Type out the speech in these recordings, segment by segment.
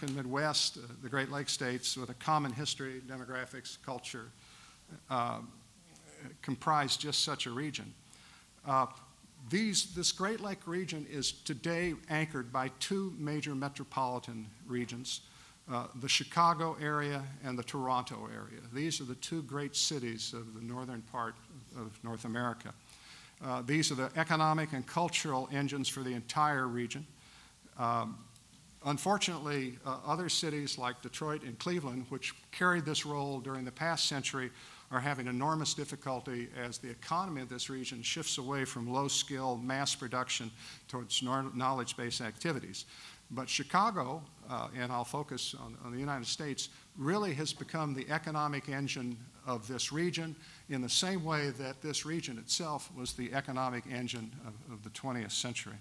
American Midwest, the Great Lakes states, with a common history, demographics, culture, comprise just such a region. This Great Lake region is today anchored by two major metropolitan regions, the Chicago area and the Toronto area. These are the two great cities of the northern part of North America. These are the economic and cultural engines for the entire region. Unfortunately, other cities like Detroit and Cleveland, which carried this role during the past century, are having enormous difficulty as the economy of this region shifts away from low-skill mass production towards knowledge-based activities. But Chicago, and I'll focus on the United States, really has become the economic engine of this region in the same way that this region itself was the economic engine of the 20th century.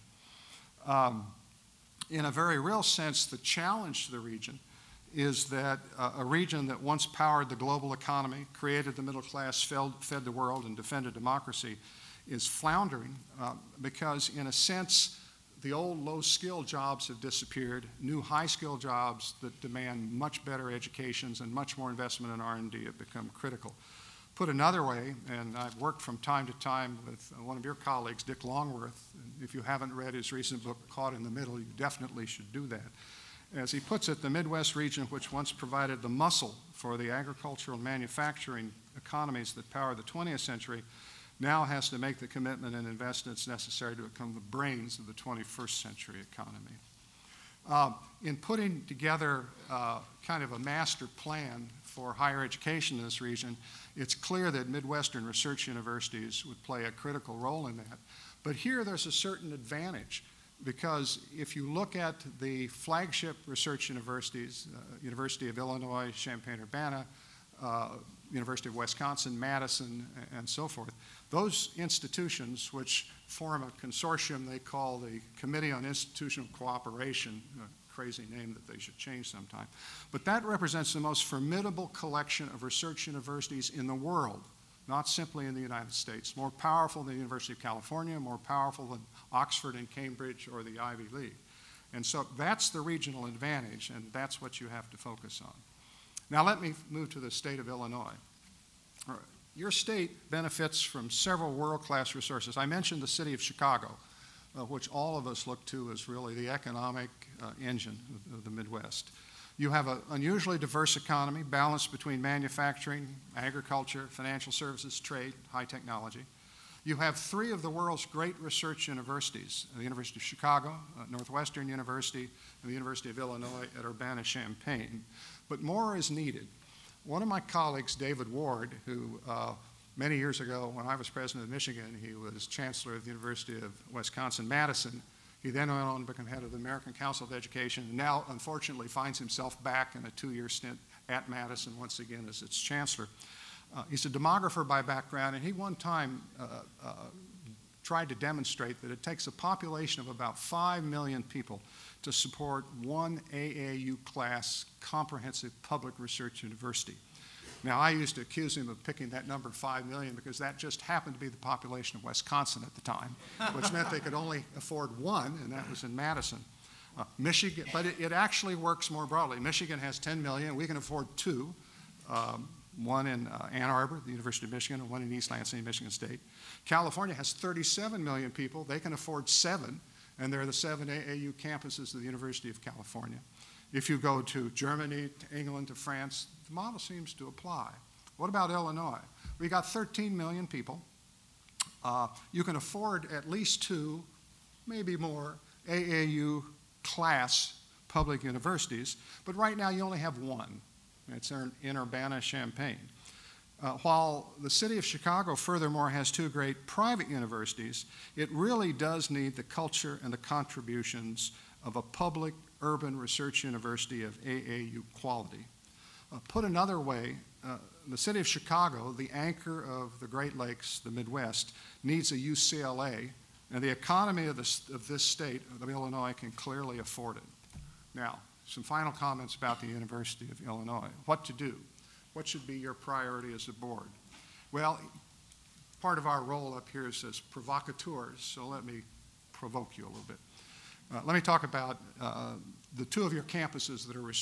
In a very real sense, the challenge to the region is that a region that once powered the global economy, created the middle class, fed the world, and defended democracy, is floundering because, in a sense, the old low-skill jobs have disappeared. New high-skill jobs that demand much better educations and much more investment in R&D have become critical. Put another way, and I've worked from time to time with one of your colleagues, Dick Longworth. If you haven't read his recent book, Caught in the Middle, you definitely should do that. As he puts it, the Midwest region, which once provided the muscle for the agricultural and manufacturing economies that power the 20th century, now has to make the commitment and investments necessary to become the brains of the 21st century economy. In putting together kind of a master plan for higher education in this region, it's clear that Midwestern research universities would play a critical role in that. But here there's a certain advantage, because if you look at the flagship research universities, University of Illinois, Champaign-Urbana, University of Wisconsin, Madison, and so forth, those institutions, which form a consortium they call the Committee on Institutional Cooperation, a crazy name that they should change sometime, but that represents the most formidable collection of research universities in the world, not simply in the United States, more powerful than the University of California, more powerful than Oxford and Cambridge or the Ivy League. And so that's the regional advantage, and that's what you have to focus on. Now let me move to the state of Illinois. Your state benefits from several world-class resources. I mentioned the city of Chicago, which all of us look to as really the economic engine of the Midwest. You have an unusually diverse economy, balanced between manufacturing, agriculture, financial services, trade, high technology. You have three of the world's great research universities, the University of Chicago, Northwestern University, and the University of Illinois at Urbana-Champaign. But more is needed. One of my colleagues, David Ward, who many years ago, when I was president of Michigan, he was chancellor of the University of Wisconsin-Madison. He then went on to become head of the American Council of Education, and now, unfortunately, finds himself back in a 2-year stint at Madison once again as its chancellor. He's a demographer by background, and he one time tried to demonstrate that it takes a population of about 5 million people to support one AAU class comprehensive public research university. Now, I used to accuse him of picking that number 5 million because that just happened to be the population of Wisconsin at the time, which meant they could only afford one, and that was in Madison. Michigan, but it actually works more broadly. Michigan has 10 million. We can afford two, one in Ann Arbor, the University of Michigan, and one in East Lansing, Michigan State. California has 37 million people. They can afford 7, and they're the 7 AAU campuses of the University of California. If you go to Germany, to England, to France, the model seems to apply. What about Illinois? We got 13 million people. You can afford at least 2, maybe more, AAU class public universities, but right now you only have 1. It's in Urbana-Champaign. While the city of Chicago, furthermore, has 2 great private universities, it really does need the culture and the contributions of a public urban research university of AAU quality. Put another way, the city of Chicago, the anchor of the Great Lakes, the Midwest, needs a UCLA, and the economy of this state, of Illinois, can clearly afford it. Now, some final comments about the University of Illinois. What to do? What should be your priority as a board? Well, part of our role up here is as provocateurs, so let me provoke you a little bit. Let me talk about the two of your campuses that are